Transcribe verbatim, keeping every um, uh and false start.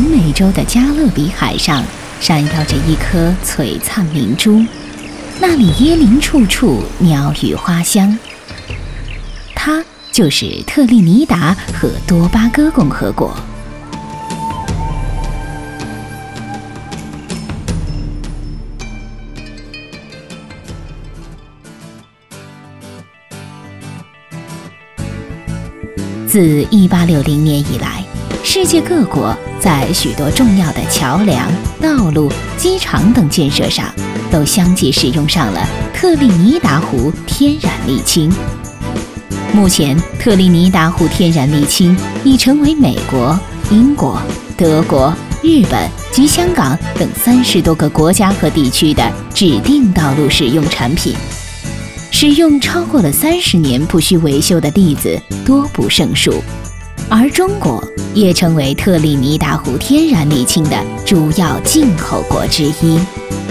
美洲的加勒比海上闪耀着一颗璀璨明珠，那里椰林处处，鸟语花香。它就是特立尼达和多巴哥共和国。自一八六零年以来，世界各国在许多重要的桥梁、道路、机场等建设上，都相继使用上了特立尼达湖天然沥青。目前，特立尼达湖天然沥青已成为美国、英国、德国、日本及香港等三十多个国家和地区的指定道路使用产品。使用超过了三十年不需维修的例子多不胜数，而中国也成为特立尼达湖天然沥青的主要进口国之一。